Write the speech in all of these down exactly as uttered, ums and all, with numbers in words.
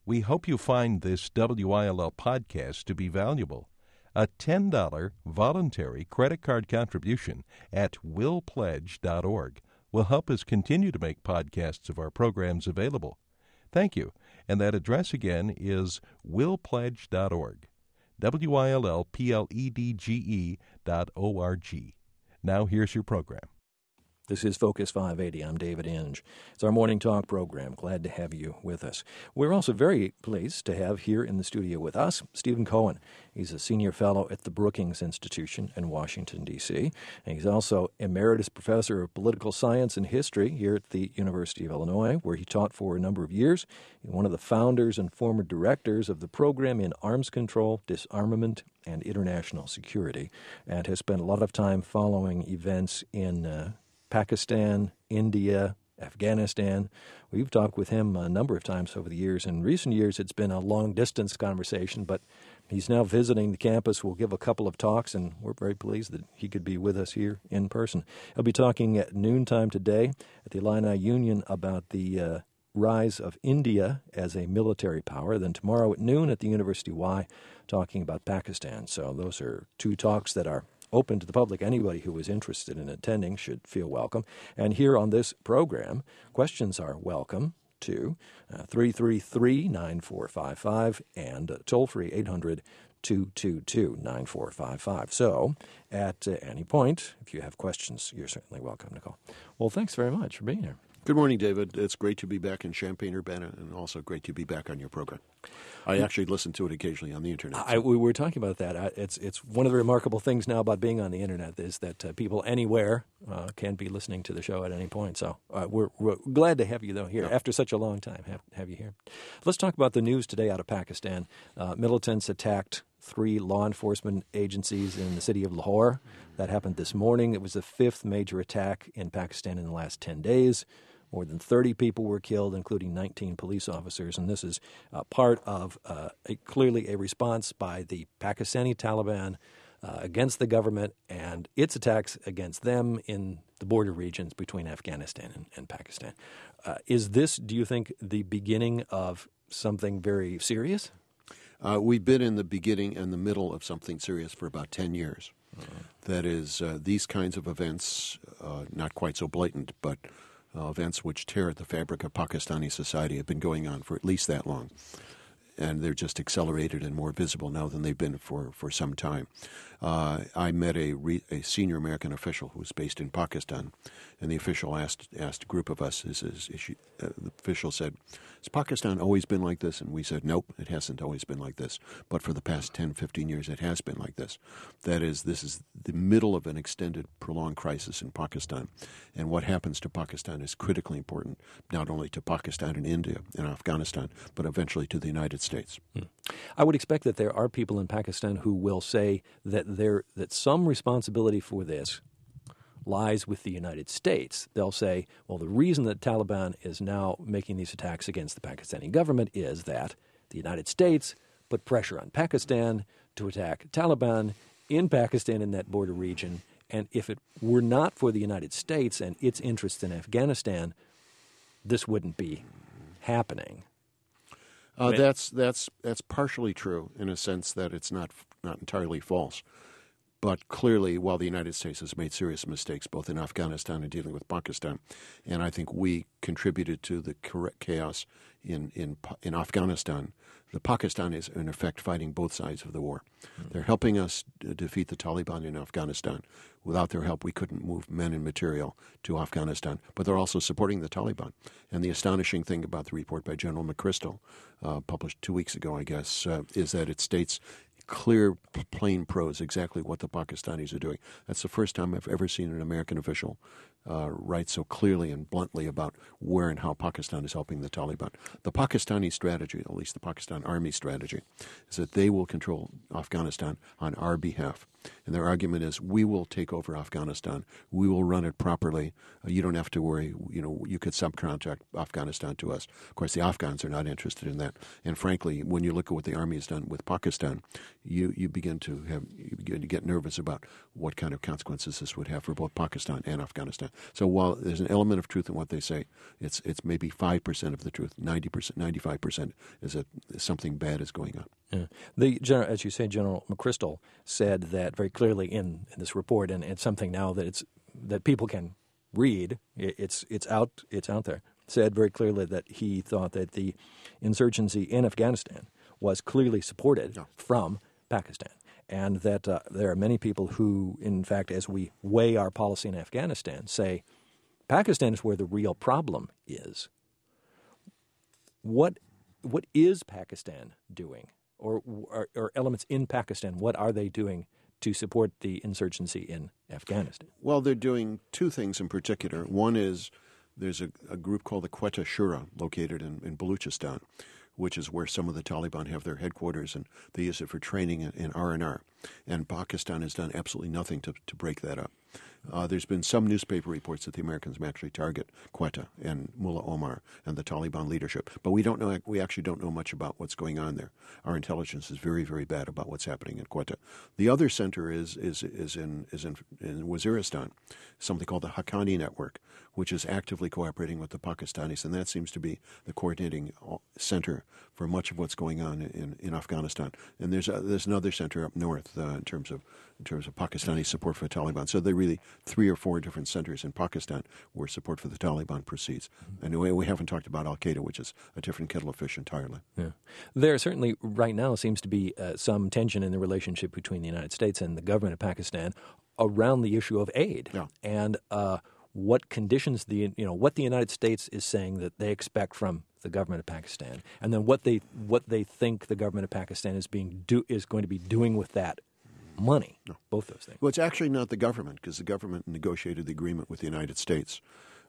We hope you find this W I L L podcast to be valuable. A ten dollars voluntary credit card contribution at will pledge dot org will help us continue to make podcasts of our programs available. Thank you. And that address again is will pledge dot org. W I L L P L E D G E dot O R G. Now here's your program. This is Focus five eighty. I'm David Inge. It's our morning talk program. Glad to have you with us. We're also very pleased to have here in the studio with us Stephen Cohen. He's a senior fellow at the Brookings Institution in Washington, D C, and he's also emeritus professor of political science and history here at the University of Illinois, where he taught for a number of years. He's one of the founders and former directors of the program in arms control, disarmament, and international security, and has spent a lot of time following events in uh, Pakistan, India, Afghanistan. We've talked with him a number of times over the years. In recent years, it's been a long-distance conversation, but he's now visiting the campus. We'll give a couple of talks, and we're very pleased that he could be with us here in person. He'll be talking at noontime today at the Illini Union about the uh, rise of India as a military power. Then tomorrow at noon at the University Y, talking about Pakistan. So those are two talks that are open to the public. Anybody who is interested in attending should feel welcome. And here on this program, questions are welcome to uh, three three three, nine four five five and uh, toll-free eight hundred, two two two, nine four five five. So at uh, any point, if you have questions, you're certainly welcome to call. Well, thanks very much for being here. Good morning, David. It's great to be back in Champaign-Urbana, and also great to be back on your program. I actually listen to it occasionally on the Internet. I, we were talking about that. It's it's one of the remarkable things now about being on the Internet is that uh, people anywhere uh, can be listening to the show at any point. So uh, we're, we're glad to have you, though, here. Yeah. After such a long time, have, have you here. Let's talk about the news today out of Pakistan. Uh, militants attacked three law enforcement agencies in the city of Lahore. That happened this morning. It was the fifth major attack in Pakistan in the last ten days. More than thirty people were killed, including nineteen police officers, and this is uh, part of uh, a, clearly a response by the Pakistani Taliban uh, against the government and its attacks against them in the border regions between Afghanistan and, and Pakistan. Uh, is this, do you think, the beginning of something very serious? Uh, we've been in the beginning and the middle of something serious for about ten years. Uh-huh. That is, uh, these kinds of events, uh, not quite so blatant, but Uh, events which tear at the fabric of Pakistani society have been going on for at least that long. And they're just accelerated and more visible now than they've been for, for some time. Uh, I met a, re, a senior American official who was based in Pakistan, and the official asked asked a group of us, is, is, is she, uh, the official said, has Pakistan always been like this? And we said, nope, it hasn't always been like this. But for the past ten, fifteen years, it has been like this. That is, this is the middle of an extended, prolonged crisis in Pakistan. And what happens to Pakistan is critically important, not only to Pakistan and India and Afghanistan, but eventually to the United States. Hmm. I would expect that there are people in Pakistan who will say that there that some responsibility for this lies with the United States. They'll say, well, the reason that Taliban is now making these attacks against the Pakistani government is that the United States put pressure on Pakistan to attack Taliban in Pakistan in that border region. And if it were not for the United States and its interests in Afghanistan, this wouldn't be happening. Uh, that's that's that's partially true in a sense that it's not not entirely false. But clearly, while the United States has made serious mistakes both in Afghanistan and dealing with Pakistan, and I think we contributed to the chaos in, in, in Afghanistan, the Pakistanis are in effect fighting both sides of the war. Mm-hmm. They're helping us d- defeat the Taliban in Afghanistan. Without their help, we couldn't move men and material to Afghanistan. But they're also supporting the Taliban. And the astonishing thing about the report by General McChrystal, uh, published two weeks ago, I guess, uh, is that it states clear, plain prose, exactly what the Pakistanis are doing. That's the first time I've ever seen an American official uh, write so clearly and bluntly about where and how Pakistan is helping the Taliban. The Pakistani strategy, at least the Pakistan Army strategy, is that they will control Afghanistan on our behalf. And their argument is, we will take over Afghanistan. We will run it properly. Uh, you don't have to worry. You know, you could subcontract Afghanistan to us. Of course, the Afghans are not interested in that. And frankly, when you look at what the army has done with Pakistan, you, you begin to have you begin to get nervous about what kind of consequences this would have for both Pakistan and Afghanistan. So while there's an element of truth in what they say, it's it's maybe five percent of the truth. ninety ninety percent, ninety-five percent is that something bad is going on. Yeah. The general, as you say, General McChrystal said that very clearly in, in this report, and it's something now that it's that people can read. It's it's out it's out there. Said very clearly that he thought that the insurgency in Afghanistan was clearly supported no. from Pakistan, and that uh, there are many people who, in fact, as we weigh our policy in Afghanistan, say Pakistan is where the real problem is. What what is Pakistan doing, or, or, or elements in Pakistan? What are they doing to support the insurgency in Afghanistan? Well, they're doing two things in particular. One is there's a, a group called the Quetta Shura located in, in Baluchistan, which is where some of the Taliban have their headquarters, and they use it for training in, in R and R. And Pakistan has done absolutely nothing to, to break that up. Uh, there's been some newspaper reports that the Americans may actually target Quetta and Mullah Omar and the Taliban leadership, but we don't know. We actually don't know much about what's going on there. Our intelligence is very, very bad about what's happening in Quetta. The other center is is is in is in, in Waziristan, something called the Haqqani Network, which is actively cooperating with the Pakistanis, and that seems to be the coordinating center for much of what's going on in, in Afghanistan. And there's a, there's another center up north uh, in terms of in terms of Pakistani support for the Taliban. So they're really three or four different centers in Pakistan where support for the Taliban proceeds. And we, we haven't talked about Al-Qaeda, which is a different kettle of fish entirely. Yeah. There certainly right now seems to be uh, some tension in the relationship between the United States and the government of Pakistan around the issue of aid. Yeah. And uh, what conditions the you know what the United States is saying that they expect from the government of Pakistan, and then what they what they think the government of Pakistan is being do is going to be doing with that money. No. Both those things. Well, it's actually not the government, because the government negotiated the agreement with the United States.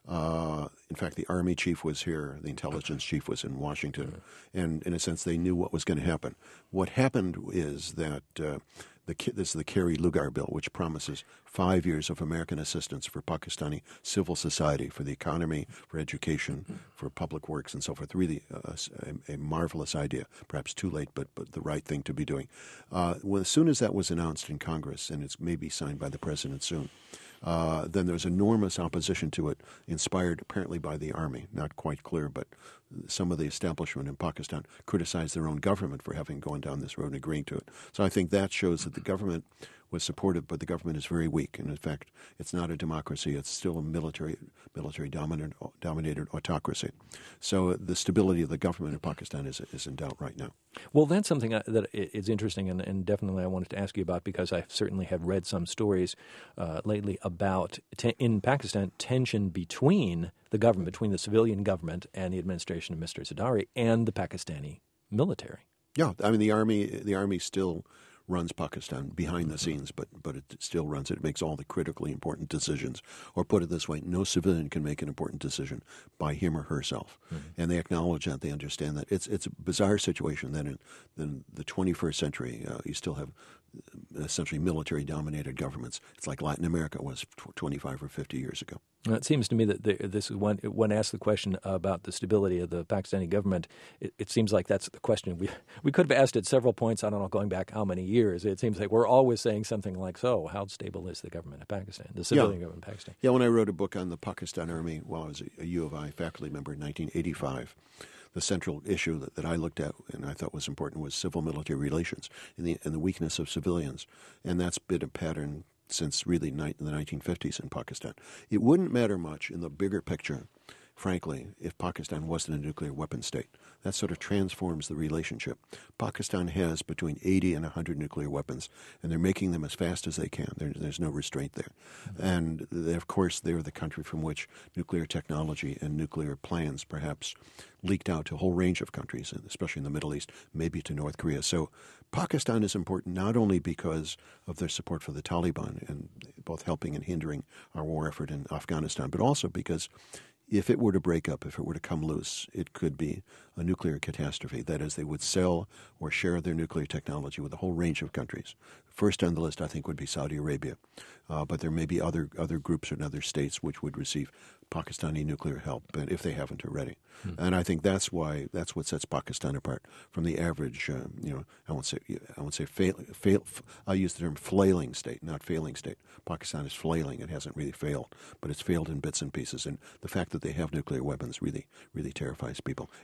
Uh, in fact, the Army chief was here, the intelligence chief was in Washington, mm-hmm. and in a sense, they knew what was going to happen. What happened is that uh, the this is the Kerry Lugar bill, which promises five years of American assistance for Pakistani civil society, for the economy, for education, mm-hmm. for public works, and so forth. Really a, a, a marvelous idea, perhaps too late, but but the right thing to be doing. Uh, well, as soon as that was announced in Congress, and it's maybe signed by the president soon, Uh, then there's enormous opposition to it, inspired apparently by the army. Not quite clear, but some of the establishment in Pakistan criticized their own government for having gone down this road and agreeing to it. So I think that shows that the government was supportive, but the government is very weak. And in fact, it's not a democracy. It's still a military, military dominant, dominated autocracy. So the stability of the government in Pakistan is, is in doubt right now. Well, that's something that is interesting, and, and definitely I wanted to ask you about, because I certainly have read some stories uh, lately about, te- in Pakistan, tension between the government, between the civilian government and the administration of Mister Zardari and the Pakistani military. Yeah, I mean, the army, the army still runs Pakistan behind the scenes, but but it still runs it. It makes all the critically important decisions. Or put it this way, no civilian can make an important decision by him or herself. Mm-hmm. And they acknowledge that. They understand that. It's it's a bizarre situation that in, in the twenty-first century, uh, you still have essentially military-dominated governments. It's like Latin America was twenty-five or fifty years ago. Well, it seems to me that the, this is when when asked the question about the stability of the Pakistani government, it, it seems like that's the question. We we could have asked at several points, I don't know, going back how many years. It seems like we're always saying something like, so how stable is the government of Pakistan, the civilian yeah. government of Pakistan? Yeah, when I wrote a book on the Pakistan Army while I was a, a U of I faculty member in nineteen eighty-five, the central issue that, that I looked at and I thought was important was civil-military relations and the, and the weakness of civilians. And that's been a pattern since really ni- the nineteen fifties in Pakistan. It wouldn't matter much in the bigger picture, frankly, if Pakistan wasn't a nuclear weapon state. That sort of transforms the relationship. Pakistan has between eighty and one hundred nuclear weapons, and they're making them as fast as they can. There, there's no restraint there. Mm-hmm. And, they, of course, they're the country from which nuclear technology and nuclear plans perhaps leaked out to a whole range of countries, especially in the Middle East, maybe to North Korea. So Pakistan is important not only because of their support for the Taliban and both helping and hindering our war effort in Afghanistan, but also because if it were to break up, if it were to come loose, it could be a nuclear catastrophe. That is, they would sell or share their nuclear technology with a whole range of countries. First on the list, I think, would be Saudi Arabia. Uh, but there may be other other groups and other states which would receive Pakistani nuclear help if they haven't already. Hmm. And I think that's why that's what sets Pakistan apart from the average. Uh, you know, I won't say I won't say fail. fail I'll use the term flailing state, not failing state. Pakistan is flailing; it hasn't really failed, but it's failed in bits and pieces. And the fact that they have nuclear weapons really, really terrifies people. It's analogous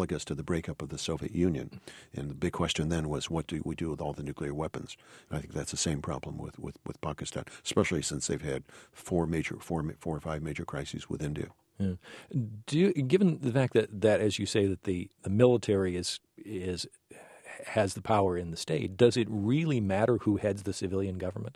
analogous to the breakup of the Soviet Union. And the big question then was, what do we do with all the nuclear weapons? And I think that's the same problem with, with, with Pakistan, especially since they've had four major, four, four or five major crises with India. Yeah. Do you, given the fact that, that, as you say, that the, the military is is has the power in the state, does it really matter who heads the civilian government?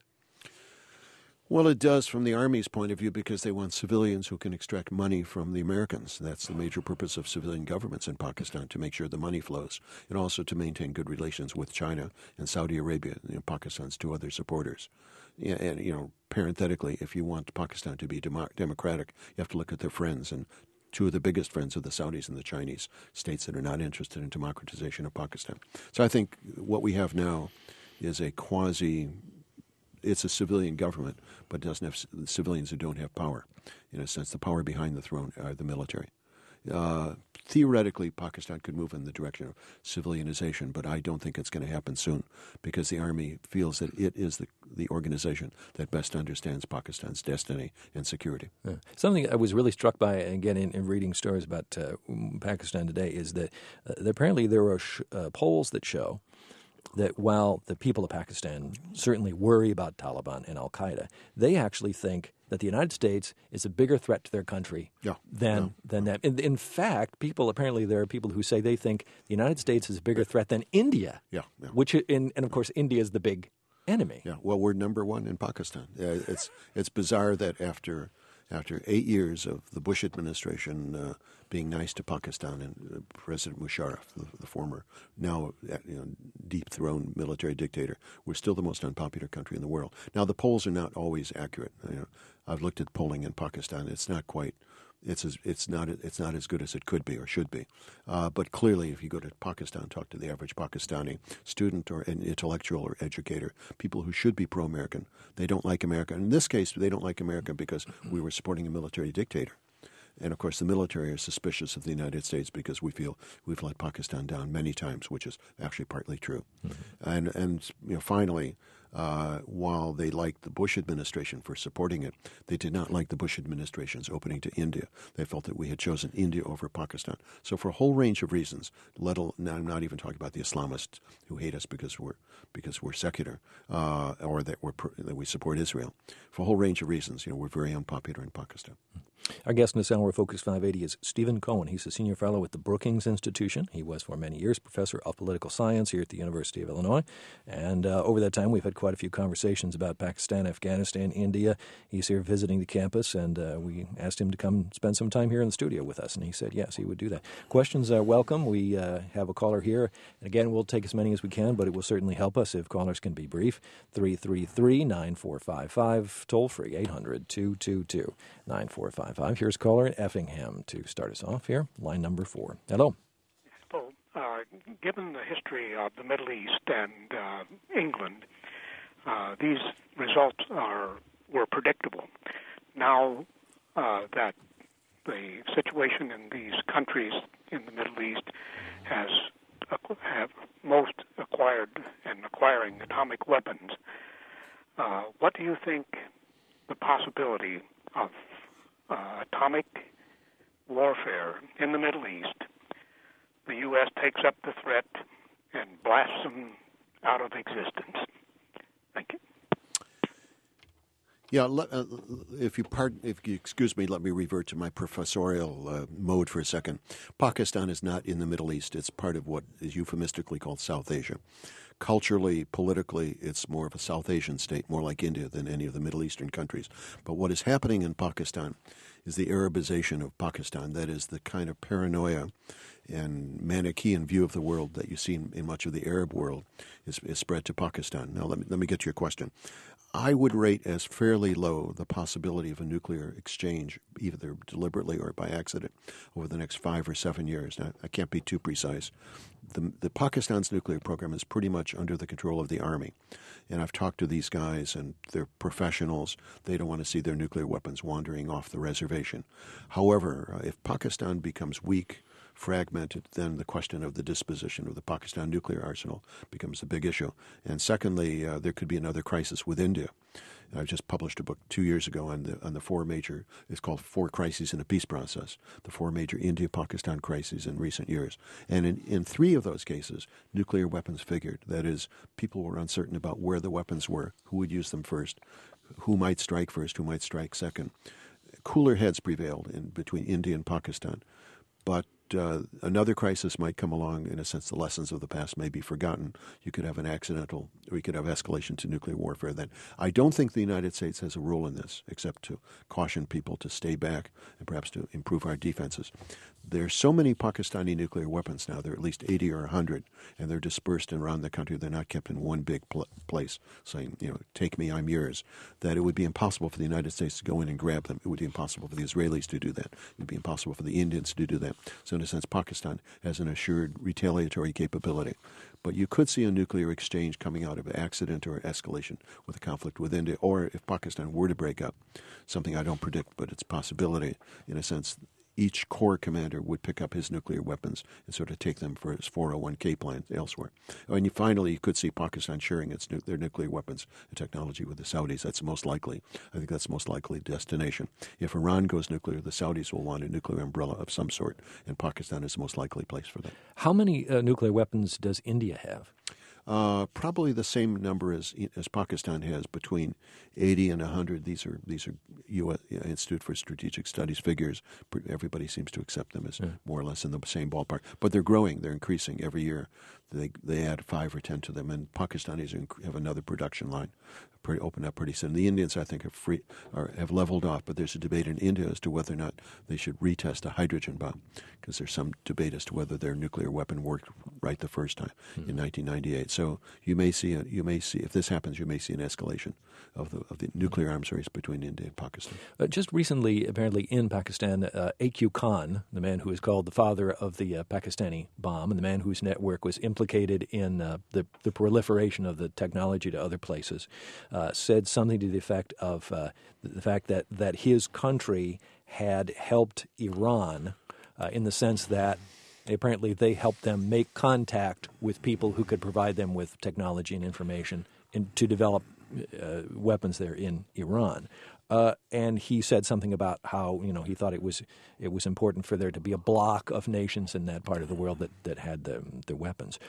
Well, it does from the Army's point of view, because they want civilians who can extract money from the Americans. That's the major purpose of civilian governments in Pakistan, to make sure the money flows, and also to maintain good relations with China and Saudi Arabia, you know, Pakistan's two other supporters. Yeah, and, you know, parenthetically, if you want Pakistan to be demo- democratic, you have to look at their friends, and two of the biggest friends of the Saudis and the Chinese, states that are not interested in democratization of Pakistan. So I think what we have now is a quasi, it's a civilian government, but doesn't have civilians who don't have power. In a sense, the power behind the throne are the military. Uh, theoretically, Pakistan could move in the direction of civilianization, but I don't think it's going to happen soon, because the Army feels that it is the, the organization that best understands Pakistan's destiny and security. Yeah. Something I was really struck by, again, in, in reading stories about uh, Pakistan today, is that, uh, that apparently there are sh- uh, polls that show that while the people of Pakistan certainly worry about Taliban and al-Qaeda, they actually think that the United States is a bigger threat to their country yeah. than yeah. than that. In, in fact, people apparently there are people who say they think the United States is a bigger threat than India. Yeah, yeah. Which in, and of course India is the big enemy. Yeah. Well, we're number one in Pakistan. Yeah, it's it's bizarre that after after eight years of the Bush administration uh, being nice to Pakistan and uh, President Musharraf, the, the former, now you know, deep-thrown military dictator, we're still the most unpopular country in the world. Now, the polls are not always accurate. You know, I've looked at polling in Pakistan. It's not quite. It's as, it's not it's not as good as it could be or should be. Uh, but clearly, if you go to Pakistan, talk to the average Pakistani student or an intellectual or educator, people who should be pro-American, they don't like America. In this case, they don't like America because we were supporting a military dictator. And, of course, the military are suspicious of the United States because we feel we've let Pakistan down many times, which is actually partly true. Mm-hmm. And, and you know, finally, uh, while they liked the Bush administration for supporting it, they did not like the Bush administration's opening to India. They felt that we had chosen India over Pakistan. So for a whole range of reasons, let al- now I'm not even talking about the Islamists who hate us because we're because we're secular uh, or that, we're, that we support Israel. For a whole range of reasons, you know, we're very unpopular in Pakistan. Our guest in this hour of Focus five eighty is Stephen Cohen. He's a senior fellow at the Brookings Institution. He was for many years professor of political science here at the University of Illinois. And uh, over that time, we've had quite a few conversations about Pakistan, Afghanistan, India. He's here visiting the campus, and uh, we asked him to come spend some time here in the studio with us, and he said yes, he would do that. Questions are welcome. We uh, have a caller here. And again, we'll take as many as we can, but it will certainly help us if callers can be brief. three three three, nine four five five, toll free, eight hundred, two two two, nine four five five. Here's caller in Effingham to start us off here. Line number four. Hello. Hello. Uh, given the history of the Middle East and uh, England, uh, these results are were predictable. Now uh, that the situation in these countries in the Middle East has have most acquired and acquiring atomic weapons, uh, what do you think the possibility of uh, atomic warfare in the Middle East? The U S takes up the threat and blasts them out of existence. Thank you. Yeah, let, uh, if you pardon, if you excuse me, let me revert to my professorial uh, mode for a second. Pakistan is not in the Middle East. It's part of what is euphemistically called South Asia. Culturally, politically, it's more of a South Asian state, more like India than any of the Middle Eastern countries. But what is happening in Pakistan is the Arabization of Pakistan. That is the kind of paranoia and Manichaean view of the world that you see in, in much of the Arab world is, is spread to Pakistan. Now, let me, let me get to your question. I would rate as fairly low the possibility of a nuclear exchange, either deliberately or by accident, over the next five or seven years. Now, I can't be too precise. The, the Pakistan's nuclear program is pretty much under the control of the Army. And I've talked to these guys, and they're professionals. They don't want to see their nuclear weapons wandering off the reservation. However, uh, if Pakistan becomes weak fragmented, then the question of the disposition of the Pakistan nuclear arsenal becomes a big issue. And secondly, uh, there could be another crisis with India. And I've just published a book two years ago on the on the four major, it's called Four Crises in a Peace Process, the four major India-Pakistan crises in recent years. And in, in three of those cases, nuclear weapons figured. That is, people were uncertain about where the weapons were, who would use them first, who might strike first, who might strike second. Cooler heads prevailed in between India and Pakistan. But uh, another crisis might come along. In a sense, the lessons of the past may be forgotten. You could have an accidental, or you could have escalation to nuclear warfare then. I don't think the United States has a role in this, except to caution people to stay back and perhaps to improve our defenses. There are so many Pakistani nuclear weapons now. There are at least eighty or one hundred, and they're dispersed around the country. They're not kept in one big pl- place saying, you know, take me, I'm yours, that it would be impossible for the United States to go in and grab them. It would be impossible for the Israelis to do that. It would be impossible for the Indians to do that. So in a sense, Pakistan has an assured retaliatory capability. But you could see a nuclear exchange coming out of accident or escalation with a conflict with India, or if Pakistan were to break up, something I don't predict, but it's a possibility, in a sense, each corps commander would pick up his nuclear weapons and sort of take them for his four oh one K plan elsewhere. And you, finally, you could see Pakistan sharing its nu- their nuclear weapons and technology with the Saudis. That's most likely. I think that's the most likely destination. If Iran goes nuclear, the Saudis will want a nuclear umbrella of some sort, and Pakistan is the most likely place for that. How many uh, nuclear weapons does India have? Uh, probably the same number as as Pakistan has, between eighty and one hundred. These are these are U S Institute for Strategic Studies figures. Everybody seems to accept them as yeah. more or less in the same ballpark. But they're growing. They're increasing every year. They they add five or ten to them, and Pakistanis have another production line pretty open up pretty soon. The Indians, I think, have free or have leveled off, but there's a debate in India as to whether or not they should retest a hydrogen bomb, because there's some debate as to whether their nuclear weapon worked right the first time mm-hmm. in nineteen ninety-eight. So you may see a, you may see if this happens, you may see an escalation of the of the nuclear arms race between India and Pakistan. Uh, just recently, apparently in Pakistan, uh, A Q Khan, the man who is called the father of the uh, Pakistani bomb, and the man whose network was implicated in uh, the the proliferation of the technology to other places, uh, said something to the effect of uh, the fact that that his country had helped Iran uh, in the sense that apparently they helped them make contact with people who could provide them with technology and information in, to develop uh, weapons there in Iran. Uh, and he said something about how, you know, he thought it was it was important for there to be a block of nations in that part of the world that, that had the, the weapons.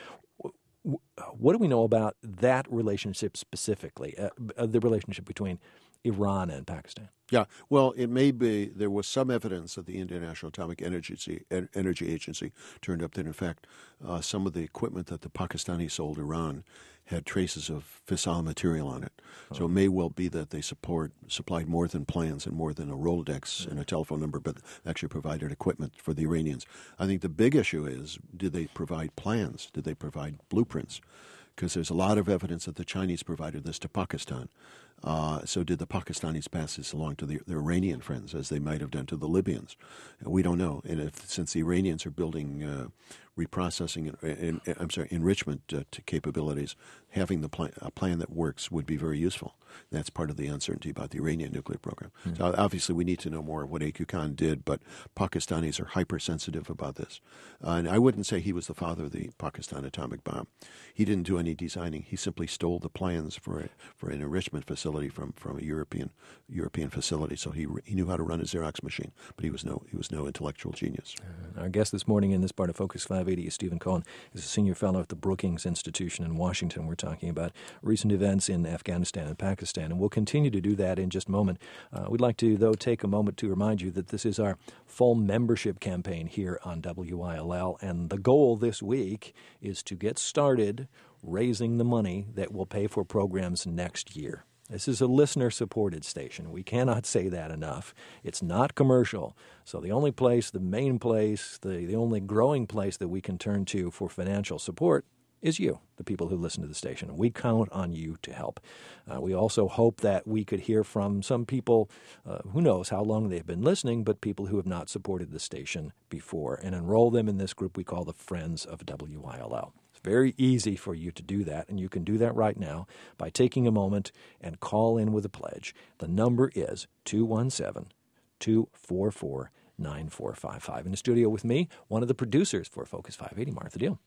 What do we know about that relationship specifically, uh, the relationship between Iran and Pakistan? Yeah, well, it may be there was some evidence that the International Atomic Energy Energy Agency turned up that, in fact, uh, some of the equipment that the Pakistanis sold Iran had traces of fissile material on it. Oh. So it may well be that they support supplied more than plans and more than a Rolodex yeah. and a telephone number, but actually provided equipment for the Iranians. I think the big issue is, did they provide plans? Did they provide blueprints? Because there's a lot of evidence that the Chinese provided this to Pakistan. Uh, so did the Pakistanis pass this along to the, their Iranian friends, as they might have done to the Libyans? We don't know. And if, since the Iranians are building uh, reprocessing, and, and, I'm sorry, enrichment uh, to capabilities, having the plan, a plan that works would be very useful. That's part of the uncertainty about the Iranian nuclear program. Mm-hmm. So obviously we need to know more of what A Q Khan did, but Pakistanis are hypersensitive about this. Uh, and I wouldn't say he was the father of the Pakistan atomic bomb. He didn't do any designing. He simply stole the plans for a, for an enrichment facility from, from a European European facility. So he he knew how to run a Xerox machine, but he was no he was no intellectual genius. Uh, our guest this morning in this part of Focus five eighty is Stephen Cohen. He's a senior fellow at the Brookings Institution in Washington. We're talking about recent events in Afghanistan and Pakistan, and we'll continue to do that in just a moment. Uh, we'd like to, though, take a moment to remind you that this is our full membership campaign here on W I L L, and the goal this week is to get started raising the money that will pay for programs next year. This is a listener-supported station. We cannot say that enough. It's not commercial. So the only place, the main place, the, the only growing place that we can turn to for financial support is you, the people who listen to the station. We count on you to help. Uh, we also hope that we could hear from some people, uh, who knows how long they've been listening, but people who have not supported the station before, and enroll them in this group we call the Friends of W I L L. Very easy for you to do that, and you can do that right now by taking a moment and call in with a pledge. The number is two one seven, two four four, nine four five five. In the studio with me, one of the producers for Focus five eighty, Martha Deal.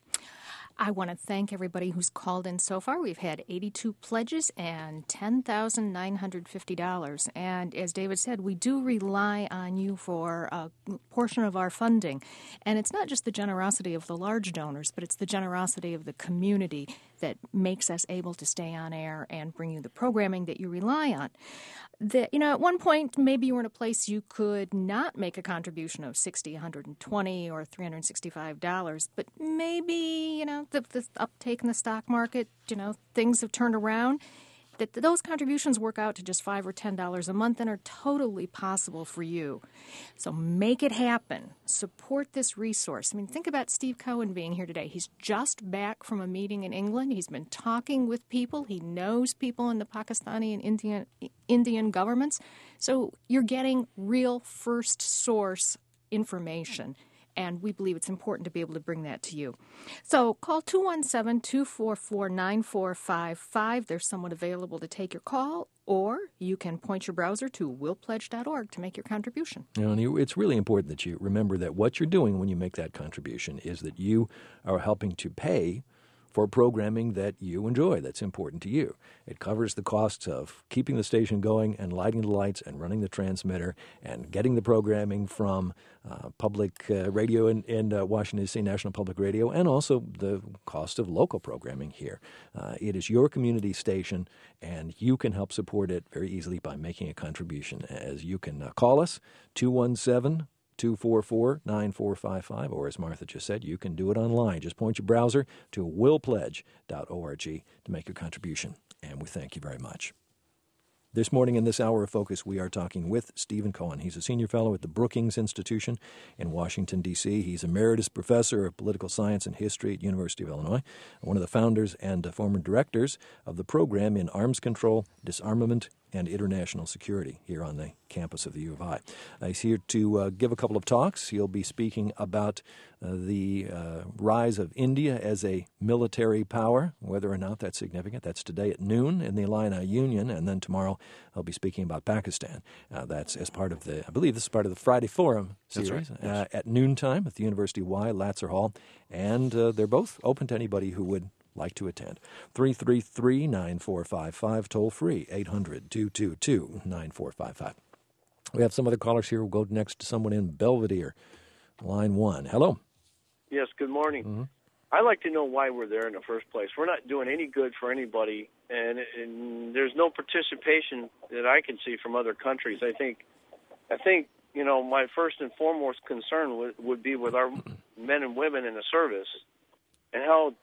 I want to thank everybody who's called in so far. We've had eighty-two pledges and ten thousand nine hundred fifty dollars. And as David said, we do rely on you for a portion of our funding. And it's not just the generosity of the large donors, but it's the generosity of the community that makes us able to stay on air and bring you the programming that you rely on. The, you know, at one point, maybe you were in a place you could not make a contribution of sixty dollars, one hundred twenty dollars, or three hundred sixty-five dollars, but maybe, you know, the, the uptake in the stock market, you know, things have turned around. That those contributions work out to just five or ten dollars a month and are totally possible for you. So make it happen. Support this resource. I mean, think about Steve Cohen being here today. He's just back from a meeting in England. He's been talking with people. He knows people in the Pakistani and Indian Indian governments. So you're getting real first source information. And we believe it's important to be able to bring that to you. So call two one seven, two four four, nine four five five. There's someone available to take your call, or you can point your browser to will pledge dot org to make your contribution. You know, and you, it's really important that you remember that what you're doing when you make that contribution is that you are helping to pay for programming that you enjoy, that's important to you. It covers the costs of keeping the station going and lighting the lights and running the transmitter and getting the programming from uh, public uh, radio in, in uh, Washington, D C, National Public Radio, and also the cost of local programming here. Uh, it is your community station, and you can help support it very easily by making a contribution. As you can uh, call us, two one seven, two four four, nine four five five, or as Martha just said, you can do it online. Just point your browser to will pledge dot org to make your contribution, and we thank you very much. This morning in this hour of Focus, we are talking with Stephen Cohen. He's a senior fellow at the Brookings Institution in Washington, D C. He's emeritus professor of political science and history at University of Illinois, one of the founders and former directors of the program in arms control, disarmament, and international security here on the campus of the U of I. Uh, he's here to uh, give a couple of talks. He'll be speaking about uh, the uh, rise of India as a military power, whether or not that's significant. That's today at noon in the Illini Union, and then tomorrow he'll be speaking about Pakistan. Uh, that's as part of the, I believe this is part of the Friday Forum series. That's right. uh, at noontime at the University Y, Latzer Hall, and uh, they're both open to anybody who would like to attend. three three three, nine four five five, toll free, eight hundred, two two two, nine four five five. We have some other callers here. We'll go next to someone in Belvedere, line one. Hello. Yes, good morning. Mm-hmm. I'd like to know why we're there in the first place. We're not doing any good for anybody, and, and there's no participation that I can see from other countries. I think, I think you know, my first and foremost concern would, would be with our men and women in the service and how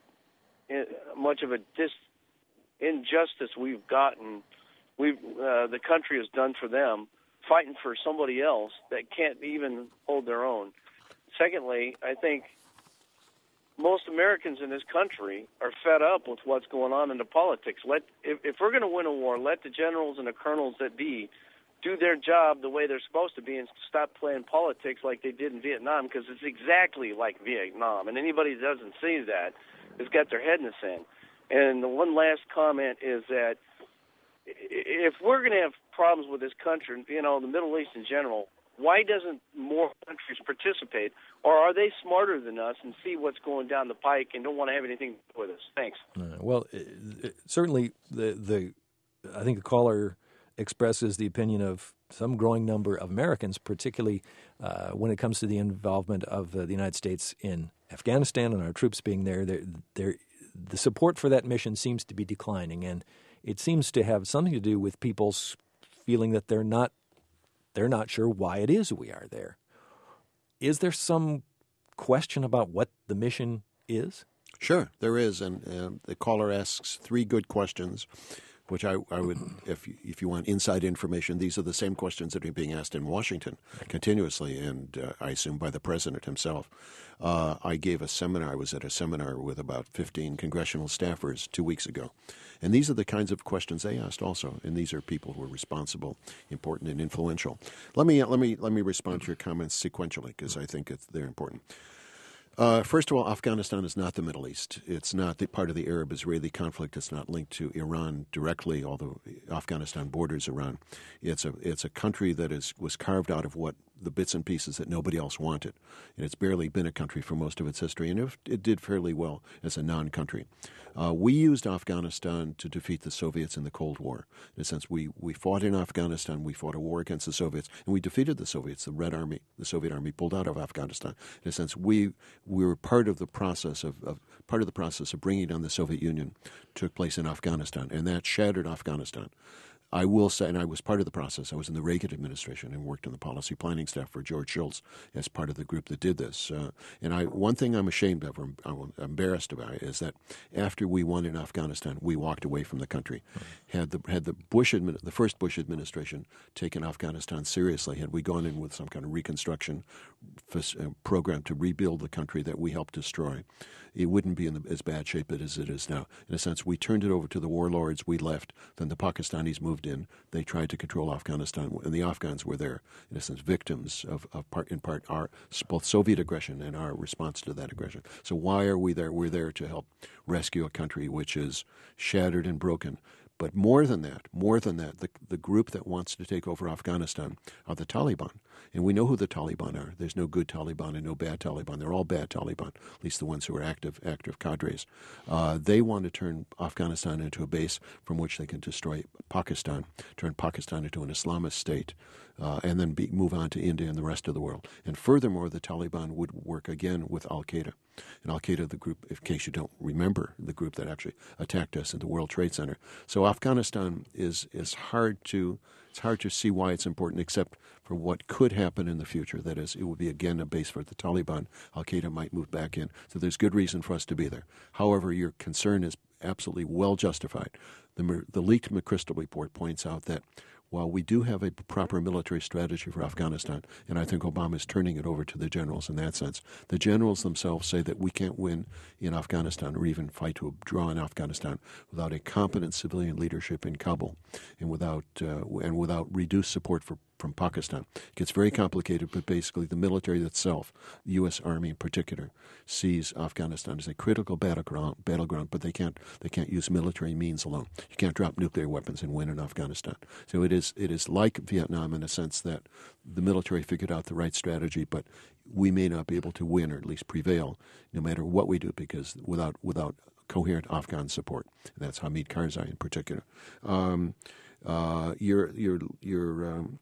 much of a dis- injustice we've gotten, we've uh, the country has done for them, fighting for somebody else that can't even hold their own. Secondly, I think most Americans in this country are fed up with what's going on in the politics. Let if, if we're going to win a war, let the generals and the colonels that be do their job the way they're supposed to be and stop playing politics like they did in Vietnam, because it's exactly like Vietnam. And anybody that doesn't see that has got their head in the sand. And the one last comment is that if we're going to have problems with this country, you know, the Middle East in general, why doesn't more countries participate? Or are they smarter than us and see what's going down the pike and don't want to have anything to do with us? Thanks. Uh, well, it, it, certainly the the I think the caller expresses the opinion of some growing number of Americans, particularly uh, when it comes to the involvement of uh, the United States in Afghanistan and our troops being there. They're, they're, the support for that mission seems to be declining, and it seems to have something to do with people's feeling that they're not they're not sure why it is we are there. Is there some question about what the mission is? Sure, there is, and uh, the caller asks three good questions, which I, I would, if you, if you want inside information, these are the same questions that are being asked in Washington continuously, and uh, I assume by the president himself. Uh, I gave a seminar. I was at a seminar with about fifteen congressional staffers two weeks ago, and these are the kinds of questions they asked also. And these are people who are responsible, important, and influential. Let me let me let me respond to your comments sequentially because I think it's, they're important. Uh, first of all, Afghanistan is not the Middle East. It's not the part of the Arab-Israeli conflict. It's not linked to Iran directly, although Afghanistan borders Iran. It's a it's a country that is was carved out of what the bits and pieces that nobody else wanted. And it's barely been a country for most of its history, and it, it did fairly well as a non-country. Uh, we used Afghanistan to defeat the Soviets in the Cold War. In a sense, we, we fought in Afghanistan, we fought a war against the Soviets, and we defeated the Soviets. The Red Army, the Soviet Army, pulled out of Afghanistan. In a sense, we we were part of the process of, of part of the process of bringing down the Soviet Union took place in Afghanistan, and that shattered Afghanistan. I will say, and I was part of the process. I was in the Reagan administration and worked on the policy planning staff for George Shultz as part of the group that did this. Uh, and I, one thing I'm ashamed of, or I'm embarrassed about, is that after we won in Afghanistan, we walked away from the country. Mm-hmm. Had the had the Bush admin, the first Bush administration taken Afghanistan seriously, had we gone in with some kind of reconstruction f- uh, program to rebuild the country that we helped destroy, it wouldn't be in the, as bad shape as it is now. In a sense, we turned it over to the warlords. We left. Then the Pakistanis moved in. They tried to control Afghanistan, and the Afghans were there, in a sense, victims of, of part in part our both Soviet aggression and our response to that aggression. So why are we there? We're there to help rescue a country which is shattered and broken. But more than that, more than that, the, the group that wants to take over Afghanistan are the Taliban. And we know who the Taliban are. There's no good Taliban and no bad Taliban. They're all bad Taliban, at least the ones who are active active cadres. Uh, they want to turn Afghanistan into a base from which they can destroy Pakistan, turn Pakistan into an Islamist state, uh, and then be, move on to India and the rest of the world. And furthermore, the Taliban would work again with Al-Qaeda. And Al-Qaeda, the group, in case you don't remember, the group that actually attacked us at the World Trade Center. So Afghanistan is is hard to it's hard to see why it's important, except for what could happen in the future. That is, it would be again a base for the Taliban. Al-Qaeda might move back in. So there's good reason for us to be there. However, your concern is absolutely well justified. The, the leaked McChrystal report points out that while we do have a proper military strategy for Afghanistan, and I think Obama is turning it over to the generals in that sense, the generals themselves say that we can't win in Afghanistan or even fight to a draw in Afghanistan without a competent civilian leadership in Kabul and without uh, and without reduced support for from Pakistan. It gets very complicated, but basically the military itself, the U S Army in particular, sees Afghanistan as a critical battleground, battleground, but they can't they can't use military means alone. You can't drop nuclear weapons and win in Afghanistan. So it is it is like Vietnam in a sense that the military figured out the right strategy, but we may not be able to win or at least prevail no matter what we do, because without without coherent Afghan support. And that's Hamid Karzai in particular. Um, uh, your your your um,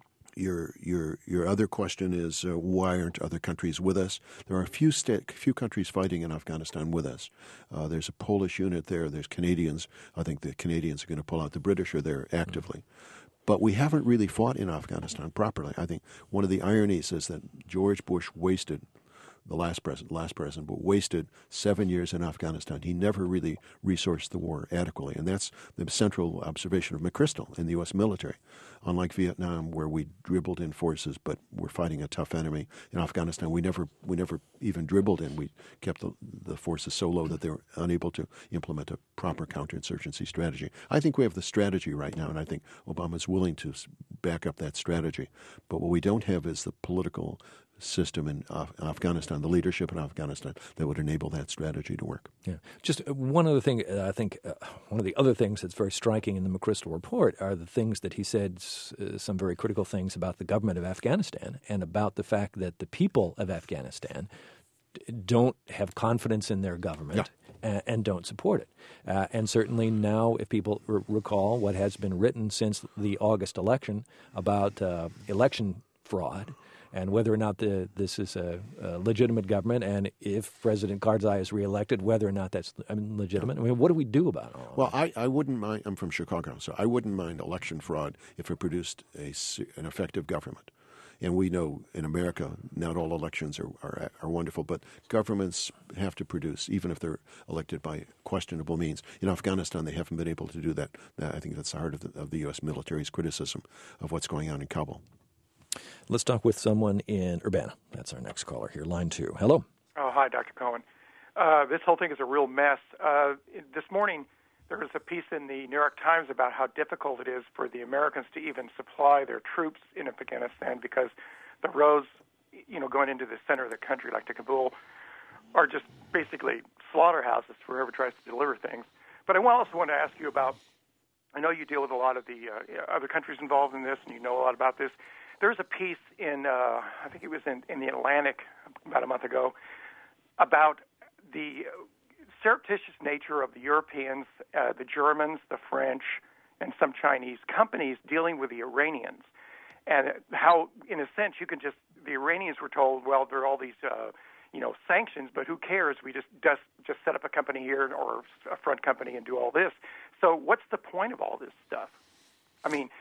Your your your other question is uh, why aren't other countries with us? There are a few sta- few countries fighting in Afghanistan with us. Uh, there's a Polish unit there. There's Canadians. I think the Canadians are going to pull out. The British are there actively. But we haven't really fought in Afghanistan properly. I think one of the ironies is that George Bush wasted, the last president, last president, but wasted seven years in Afghanistan. He never really resourced the war adequately, and that's the central observation of McChrystal in the U S military. Unlike Vietnam, where we dribbled in forces, but we're fighting a tough enemy, in Afghanistan we never we never even dribbled in. We kept the, the forces so low that they were unable to implement a proper counterinsurgency strategy. I think we have the strategy right now, and I think Obama's willing to back up that strategy. But what we don't have is the political system in Af- Afghanistan, the leadership in Afghanistan that would enable that strategy to work. Yeah. Just one other thing, uh, I think uh, one of the other things that's very striking in the McChrystal report are the things that he said, uh, some very critical things about the government of Afghanistan and about the fact that the people of Afghanistan don't have confidence in their government. Yeah. And, and don't support it. Uh, and certainly now, if people r- recall what has been written since the August election about uh, election fraud and whether or not the, this is a, a legitimate government, and if President Karzai is reelected, whether or not that's I mean, legitimate. I mean, what do we do about all Well, that? I, I wouldn't mind. I'm from Chicago, so I wouldn't mind election fraud if it produced a, an effective government. And we know in America, not all elections are, are, are wonderful, but governments have to produce, even if they're elected by questionable means. In Afghanistan, they haven't been able to do that. I think that's the heart of the, of the U S military's criticism of what's going on in Kabul. Let's talk with someone in Urbana. That's our next caller here, line two. Hello. Oh, hi, Doctor Cohen. Uh, this whole thing is a real mess. Uh, this morning, there was a piece in the New York Times about how difficult it is for the Americans to even supply their troops in Afghanistan because the roads, you know, going into the center of the country, like to Kabul, are just basically slaughterhouses for whoever tries to deliver things. But I also want to ask you about, I know you deal with a lot of the uh, other countries involved in this, and you know a lot about this. there's a piece in, uh, I think it was in, in the Atlantic about a month ago, about the surreptitious nature of the Europeans, uh, the Germans, the French, and some Chinese companies dealing with the Iranians. And how, in a sense, you can just, the Iranians were told, well, there are all these, uh, you know, sanctions, but who cares? We just, just just set up a company here or a front company and do all this. So what's the point of all this stuff? I mean,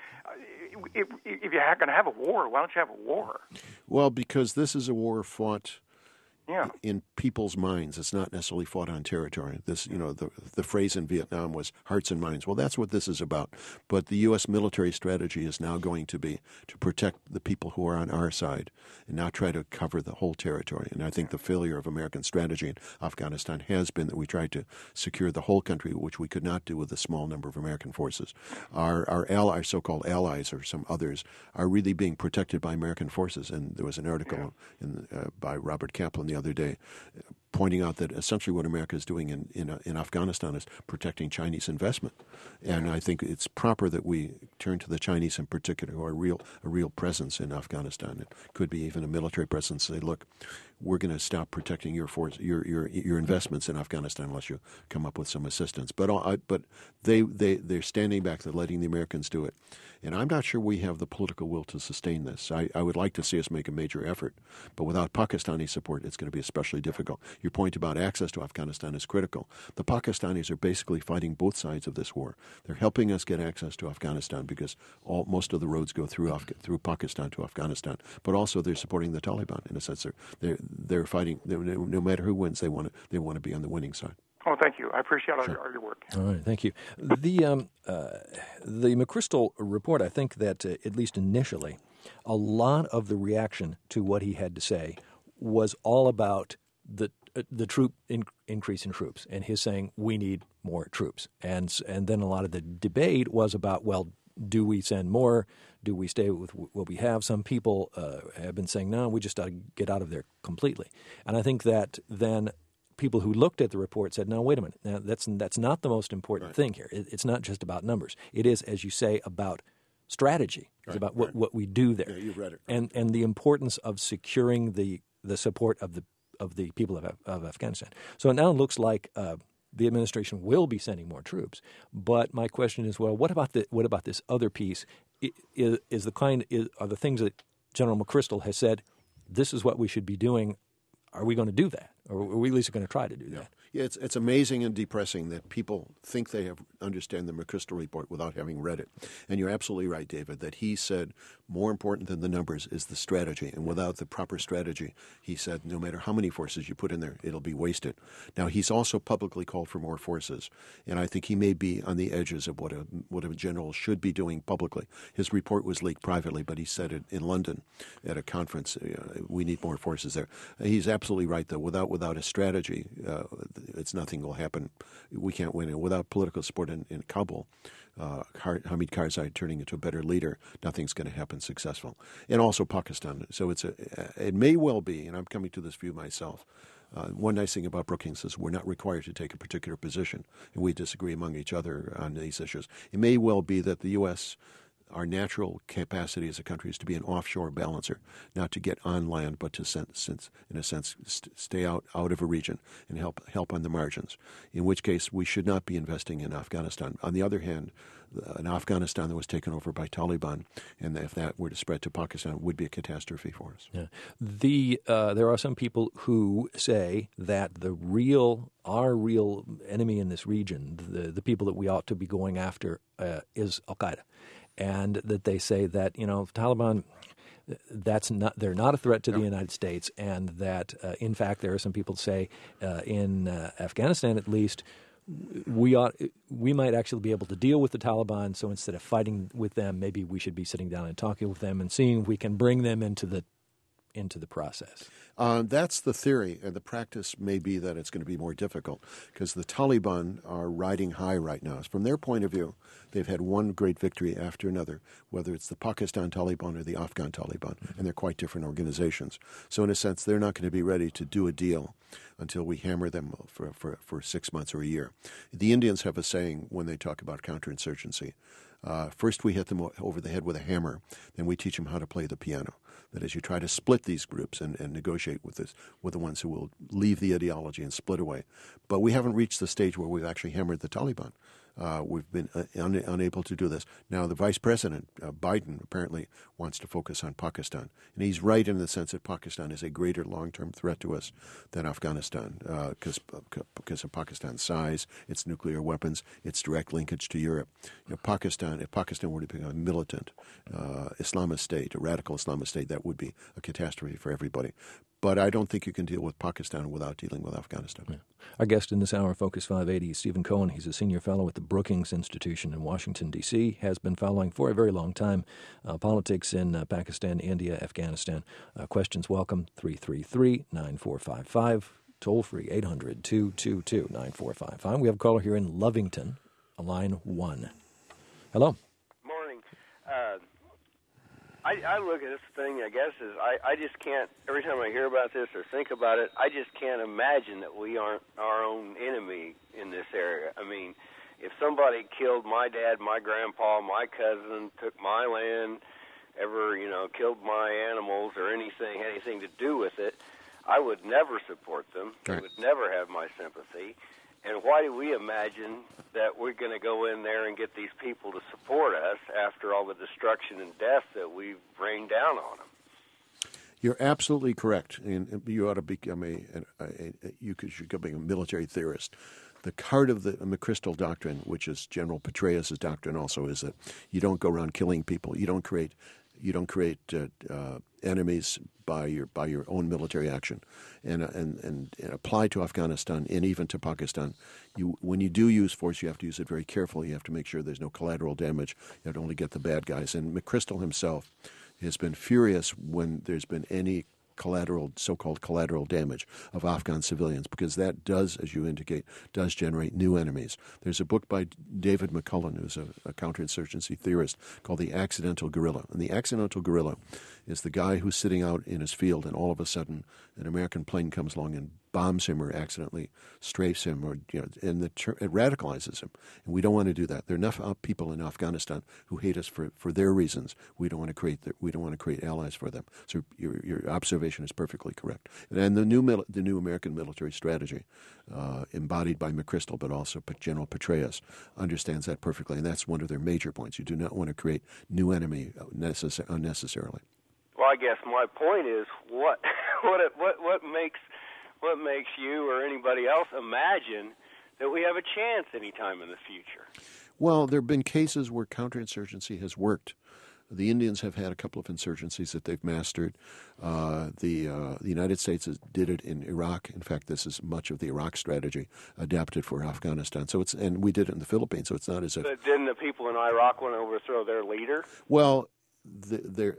if, if you're going to have a war, why don't you have a war? Well, because this is a war fought yeah. in people's minds. It's not necessarily fought on territory. This, you know, the the phrase in Vietnam was hearts and minds. Well, that's what this is about. But the U S military strategy is now going to be to protect the people who are on our side and not try to cover the whole territory. And I think the failure of American strategy in Afghanistan has been that we tried to secure the whole country, which we could not do with a small number of American forces. Our our allies, so-called allies, or some others, are really being protected by American forces. And there was an article yeah. in, uh, by Robert Kaplan the other day pointing out that essentially what America is doing in, in, in Afghanistan is protecting Chinese investment. And I think it's proper that we turn to the Chinese in particular, who are a real, a real presence in Afghanistan. It could be even a military presence. Say, look, we're going to stop protecting your force, your your your investments in Afghanistan unless you come up with some assistance. But all, I, but they they they're standing back. They're letting the Americans do it, and I'm not sure we have the political will to sustain this. I, I would like to see us make a major effort, but without Pakistani support, it's going to be especially difficult. Your point about access to Afghanistan is critical. The Pakistanis are basically fighting both sides of this war. They're helping us get access to Afghanistan because all most of the roads go through Af- through Pakistan to Afghanistan, but also they're supporting the Taliban in a sense. They're they're They're fighting. They're, no matter who wins, they want to. They want to be on the winning side. Oh, thank you. I appreciate all, sure. your, all your work. All right, thank you. The um, uh, the McChrystal report. I think that uh, at least initially, a lot of the reaction to what he had to say was all about the uh, the troop in, increase in troops, and his saying we need more troops, and and then a lot of the debate was about, well, do we send more? Do we stay with what we have? Some people uh, have been saying, no, we just ought to get out of there completely. And I think that then people who looked at the report said, no, wait a minute. Now, that's that's not the most important right. thing here. It, it's not just about numbers. It is, as you say, about strategy. It's right, about right. what, what we do there. Yeah, you've read it. Right. And and the importance of securing the, the support of the of the people of, of Afghanistan. So it now looks like uh, the administration will be sending more troops. But my question is, well, what about the what about this other piece? Is, is the kind is, are the things that General McChrystal has said, this is what we should be doing? Are we going to do that, or are we at least going to try to do yeah. that? Yeah, it's it's amazing and depressing that people think they have understand the McChrystal report without having read it. And you're absolutely right, David, that he said more important than the numbers is the strategy. And without the proper strategy, he said, no matter how many forces you put in there, it'll be wasted. Now, he's also publicly called for more forces, and I think he may be on the edges of what a what a general should be doing publicly. His report was leaked privately, but he said it in London at a conference. Uh, we need more forces there. He's absolutely right, though. Without without a strategy, uh, it's nothing will happen. We can't win. And without political support in, in Kabul, uh, Hamid Karzai turning into a better leader, nothing's going to happen successful. And also Pakistan. So it's a, it may well be, and I'm coming to this view myself, uh, one nice thing about Brookings is we're not required to take a particular position, and we disagree among each other on these issues. It may well be that the U S, our natural capacity as a country is to be an offshore balancer, not to get on land, but to, sense, in a sense, st- stay out, out of a region and help help on the margins, in which case we should not be investing in Afghanistan. On the other hand, an Afghanistan that was taken over by Taliban, and if that were to spread to Pakistan, would be a catastrophe for us. Yeah. The uh, there are some people who say that the real, our real enemy in this region, the, the people that we ought to be going after, uh, is Al-Qaeda. And that they say that, you know, Taliban, that's not, they're not a threat to the United States, and that, uh, in fact, there are some people who say uh, in uh, Afghanistan, at least, we ought, we might actually be able to deal with the Taliban. So instead of fighting with them, maybe we should be sitting down and talking with them and seeing if we can bring them into the into the process. Uh, that's the theory, and the practice may be that it's going to be more difficult because the Taliban are riding high right now. From their point of view, they've had one great victory after another, whether it's the Pakistan Taliban or the Afghan Taliban, and they're quite different organizations. So in a sense, they're not going to be ready to do a deal until we hammer them for, for, for six months or a year. The Indians have a saying when they talk about counterinsurgency. Uh, first, we hit them o- over the head with a hammer. Then we teach them how to play the piano. That is, you try to split these groups and, and negotiate with this, with the ones who will leave the ideology and split away. But we haven't reached the stage where we've actually hammered the Taliban. Uh, we've been uh, un- unable to do this. Now, the Vice President, uh, Biden, apparently wants to focus on Pakistan. And he's right in the sense that Pakistan is a greater long-term threat to us than Afghanistan because uh, because of Pakistan's size, its nuclear weapons, its direct linkage to Europe. You know, Pakistan, if Pakistan were to become a militant uh, Islamist state, a radical Islamist state, that would be a catastrophe for everybody. But I don't think you can deal with Pakistan without dealing with Afghanistan. Yeah. Our guest in this hour, Focus five eighty, is Stephen Cohen. He's a senior fellow at the Brookings Institution in Washington, D C, has been following for a very long time uh, politics in uh, Pakistan, India, Afghanistan. Uh, questions welcome, three three three, nine four five five, toll free, eight hundred, two two two, nine four five five. We have a caller here in Lovington, line one. Hello. Morning. Uh, I, I look at this thing, I guess, is I, I just can't, every time I hear about this or think about it, I just can't imagine that we aren't our own enemy in this area. I mean, if somebody killed my dad, my grandpa, my cousin, took my land, ever, you know, killed my animals or anything, had anything to do with it, I would never support them. They Right. would never have my sympathy. And why do we imagine that we're going to go in there and get these people to support us after all the destruction and death that we've rained down on them? You're absolutely correct, and you ought to become a, a, a, a you could should become a military theorist. The heart of the McChrystal doctrine, which is General Petraeus' doctrine, also is that you don't go around killing people. You don't create, you don't create uh, uh, enemies by your by your own military action, and, uh, and and and apply to Afghanistan and even to Pakistan. You when you do use force, you have to use it very carefully. You have to make sure there's no collateral damage. You have to only get the bad guys. And McChrystal himself has been furious when there's been any collateral, so-called collateral damage of Afghan civilians, because that does, as you indicate, does generate new enemies. There's a book by David McCullen, who's a, a counterinsurgency theorist, called The Accidental Guerrilla. And the accidental guerrilla is the guy who's sitting out in his field, and all of a sudden an American plane comes along and bombs him or accidentally strafes him, or you know, and the, it radicalizes him. And we don't want to do that. There are enough people in Afghanistan who hate us for, for their reasons. We don't want to create the, we don't want to create allies for them. So your your observation is perfectly correct. And the new mil, the new American military strategy, uh, embodied by McChrystal, but also General Petraeus, understands that perfectly. And that's one of their major points. You do not want to create new enemy necess- unnecessarily. Well, I guess my point is what what what what makes what makes you or anybody else imagine that we have a chance anytime in the future? Well, there have been cases where counterinsurgency has worked. The Indians have had a couple of insurgencies that they've mastered. Uh, the uh, the United States has, did it in Iraq. In fact, this is much of the Iraq strategy adapted for Afghanistan. So it's and we did it in the Philippines. So it's not as if. But didn't the people in Iraq want to overthrow their leader? Well, the, they're.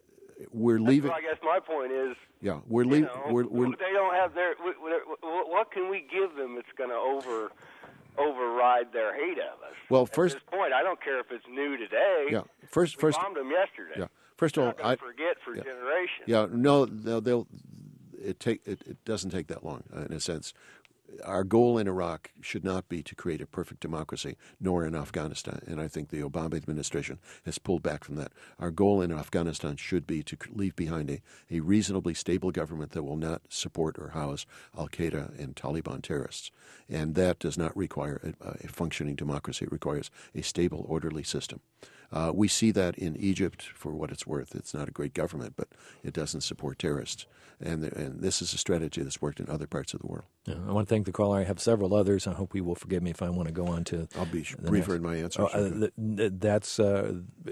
We're leaving. That's what I guess my point is. Yeah, we're leaving. We're, we're, they don't have their. What can we give them that's going to over override their hate of us? Well, first at this point, I don't care if it's new today. Yeah, first, we first. bombed them yesterday. Yeah, first of all, I I forget for yeah, generations. Yeah, no, they'll. they'll it take. It, it doesn't take that long, uh, in a sense. Our goal in Iraq should not be to create a perfect democracy, nor in Afghanistan. And I think the Obama administration has pulled back from that. Our goal in Afghanistan should be to leave behind a, a reasonably stable government that will not support or house al-Qaeda and Taliban terrorists. And that does not require a, a functioning democracy. It requires a stable, orderly system. Uh, we see that in Egypt, for what it's worth. It's not a great government, but it doesn't support terrorists. And, the, and this is a strategy that's worked in other parts of the world. Yeah, I want to thank the caller. I have several others. I hope he will forgive me if I want to go on to. I'll be briefer next. in my answers. Oh, uh, th- th- that's uh,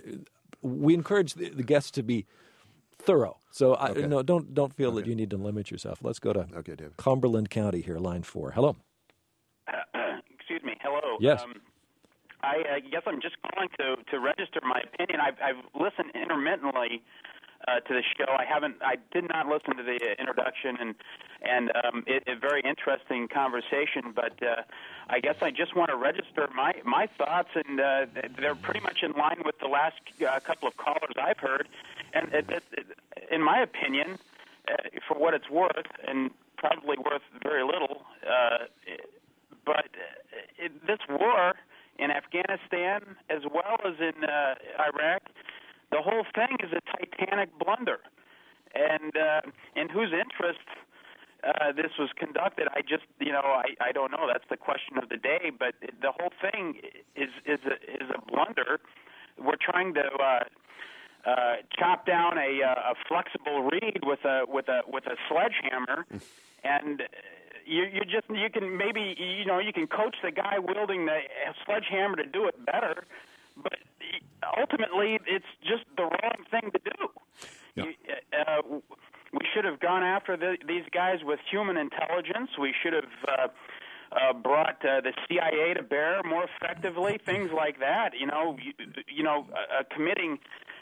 we encourage the, the guests to be thorough. So I, okay. no, don't don't feel okay. that you need to limit yourself. Let's go to okay, David. Cumberland County here, line four. Hello. Uh, excuse me. Hello. Yes. Um, I uh, guess I'm just calling to, to register my opinion. I've, I've listened intermittently uh, to the show. I haven't. I did not listen to the introduction, and and um, it, a very interesting conversation. But uh, I guess I just want to register my my thoughts, and uh, they're pretty much in line with the last uh, couple of callers I've heard. And it, it, it, in my opinion, uh, for what it's worth, and probably worth very little, uh, but it, this war in Afghanistan as well as in uh, Iraq, the whole thing is a titanic blunder. And uh, in whose interest uh, this was conducted, I just, you know, I, I don't know. That's the question of the day. But the whole thing is is a, is a blunder. We're trying to uh, uh, chop down a, a flexible reed with a with a with a sledgehammer, and you you just you can maybe you know you can coach the guy wielding the sledgehammer to do it better, but ultimately it's just the wrong thing to do. Yeah. You, uh, we should have gone after the, these guys with human intelligence. We should have uh, uh, brought uh, the C I A to bear more effectively. Things like that. You know, you, you know, uh, committing,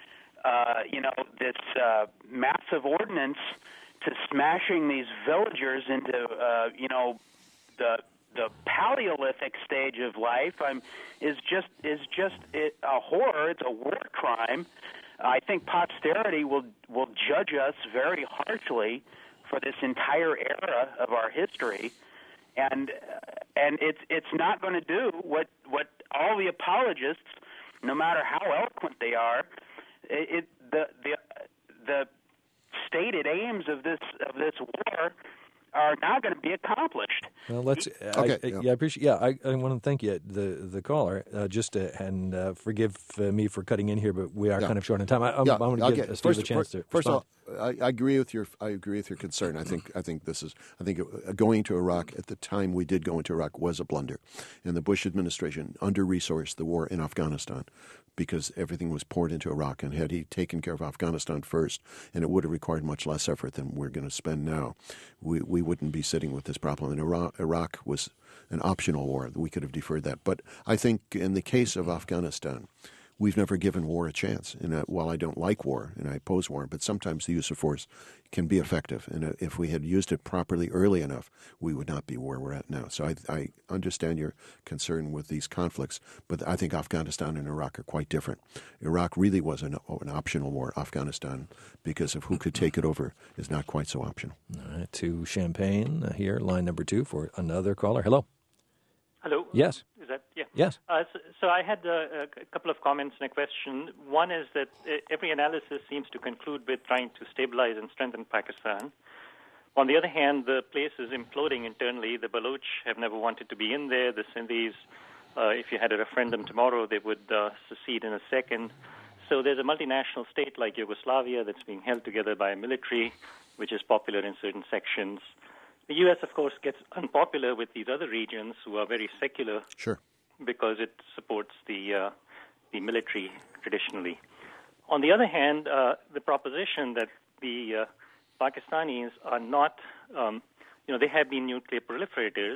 uh, you know, this uh, massive ordinance to smashing these villagers into, uh, you know, the the Paleolithic stage of life. Um, is just is just it, a horror. It's a war crime. I think posterity will will judge us very harshly for this entire era of our history, and and it's it's not going to do what what all the apologists, no matter how eloquent they are, it, the the the stated aims of this of this war are not going to be accomplished. Well, let's. Okay. I, I, yeah, I appreciate. Yeah, I, I want to thank you, the the caller, uh, just to, and uh, forgive uh, me for cutting in here, but we are Yeah. kind of short on time. I, I'm, Yeah, I want to I'll give get- Steve first, a chance to. First of respond. all, I, I agree with your I agree with your concern. I think I think this is I think uh, going to Iraq at the time we did go into Iraq was a blunder, and the Bush administration under-resourced the war in Afghanistan because everything was poured into Iraq. And had he taken care of Afghanistan first, and it would have required much less effort than we're going to spend now, we we wouldn't be sitting with this problem. And Iraq, Iraq was an optional war; we could have deferred that. But I think in the case of Afghanistan, we've never given war a chance. And uh, while I don't like war and I oppose war, but sometimes the use of force can be effective. And uh, if we had used it properly early enough, we would not be where we're at now. So I, I understand your concern with these conflicts, but I think Afghanistan and Iraq are quite different. Iraq really was an, an optional war. Afghanistan, because of who could take it over, is not quite so optional. All right, to Champaign uh, here, line number two for another caller. Hello. Hello. Yes. Is that yeah? Yes. Uh, so, so I had uh, a couple of comments and a question. One is that uh, every analysis seems to conclude with trying to stabilize and strengthen Pakistan. On the other hand, the place is imploding internally. The Baloch have never wanted to be in there. The Sindhis, uh, if you had a referendum tomorrow, they would uh, secede in a second. So there's a multinational state like Yugoslavia that's being held together by a military, which is popular in certain sections. The U S, of course, gets unpopular with these other regions who are very secular. Sure. Because it supports the uh, the military traditionally. On the other hand, uh, the proposition that the uh, Pakistanis are not, um, you know, they have been nuclear proliferators,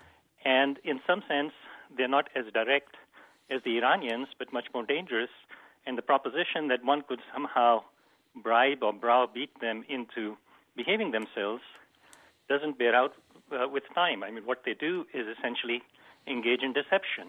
and in some sense, they're not as direct as the Iranians, but much more dangerous. And the proposition that one could somehow bribe or browbeat them into behaving themselves doesn't bear out uh, with time. I mean, what they do is essentially engage in deception.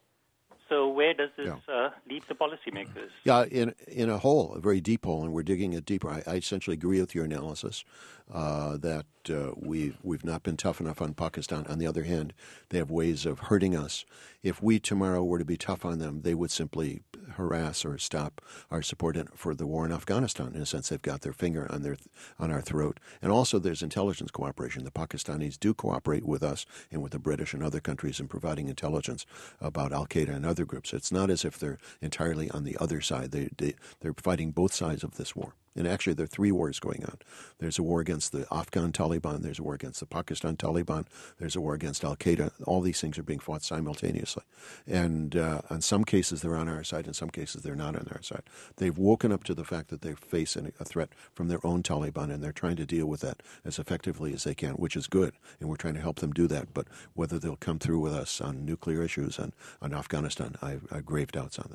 So where does this Yeah. uh, leave the policymakers? Yeah, in in a hole, a very deep hole, and we're digging it deeper. I, I essentially agree with your analysis uh, that uh, we've we've not been tough enough on Pakistan. On the other hand, they have ways of hurting us. If we tomorrow were to be tough on them, they would simply harass or stop our support in, for the war in Afghanistan. In a sense, they've got their finger on their on our throat. And also, there's intelligence cooperation. The Pakistanis do cooperate with us and with the British and other countries in providing intelligence about Al Qaeda and other groups. It's not as if they're entirely on the other side. They, they they're fighting both sides of this war. And actually, there are three wars going on. There's a war against the Afghan Taliban. There's a war against the Pakistan Taliban. There's a war against Al Qaeda. All these things are being fought simultaneously. And uh, in some cases, they're on our side. In some cases, they're not on our side. They've woken up to the fact that they face a threat from their own Taliban, and they're trying to deal with that as effectively as they can, which is good. And we're trying to help them do that. But whether they'll come through with us on nuclear issues and on Afghanistan, I have, I have grave doubts on that.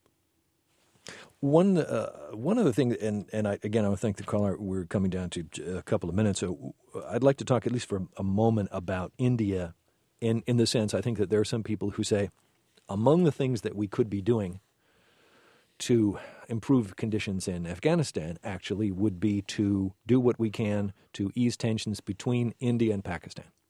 One uh, one other thing, and, and I, again, I want to thank the caller. We're coming down to a couple of minutes. So I'd like to talk at least for a moment about India in, in the sense I think that there are some people who say among the things that we could be doing to improve conditions in Afghanistan actually would be to do what we can to ease tensions between India and Pakistan.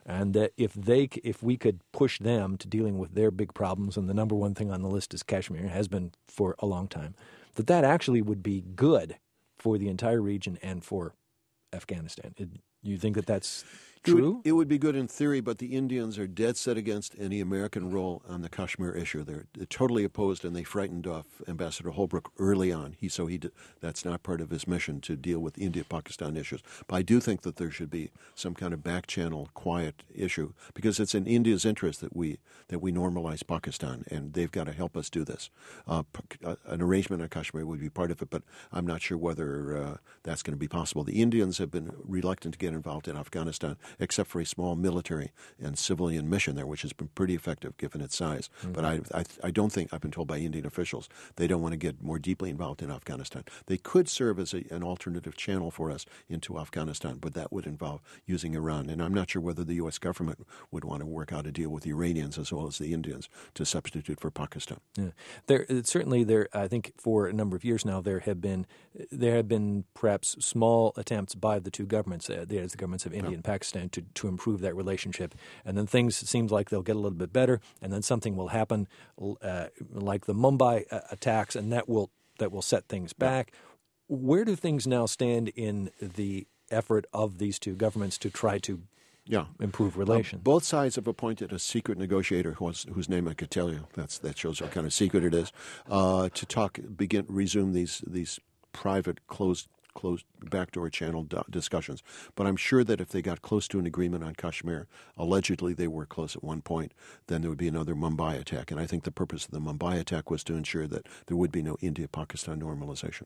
and that if they, if we could push them to dealing with their big problems, and the number one thing on the list is Kashmir, has been for a long time, that that actually would be good for the entire region and for Afghanistan. It, you think that that's true? It would, it would be good in theory, but the Indians are dead set against any American role on the Kashmir issue. They're, they're totally opposed, and they frightened off Ambassador Holbrooke early on. He so he that's not part of his mission to deal with India-Pakistan issues. But I do think that there should be some kind of back-channel, quiet issue, because it's in India's interest that we that we normalize Pakistan, and they've got to help us do this. Uh, an arrangement on Kashmir would be part of it, but I'm not sure whether uh, that's going to be possible. The Indians have been reluctant to get involved in Afghanistan, except for a small military and civilian mission there, which has been pretty effective given its size. Mm-hmm. But I, I, I don't think, I've been told by Indian officials, they don't want to get more deeply involved in Afghanistan. They could serve as a, an alternative channel for us into Afghanistan, but that would involve using Iran. And I'm not sure whether the U S government would want to work out a deal with the Iranians as well as the Indians to substitute for Pakistan. Yeah. There certainly, there. I think for a number of years now, there have been there have been perhaps small attempts by the two governments, uh, the, the governments of India yeah. and Pakistan, to, to improve that relationship. And then things, it seems like they'll get a little bit better, and then something will happen uh, like the Mumbai uh, attacks, and that will that will set things back. Yeah. Where do things now stand in the effort of these two governments to try to yeah. improve relations? Uh, both sides have appointed a secret negotiator whose, whose name I could tell you. That's that shows how kind of secret it is. Uh, to talk, begin, resume these these private, closed. closed backdoor channel d- discussions. But I'm sure that if they got close to an agreement on Kashmir, allegedly they were close at one point, then there would be another Mumbai attack. And I think the purpose of the Mumbai attack was to ensure that there would be no India-Pakistan normalization.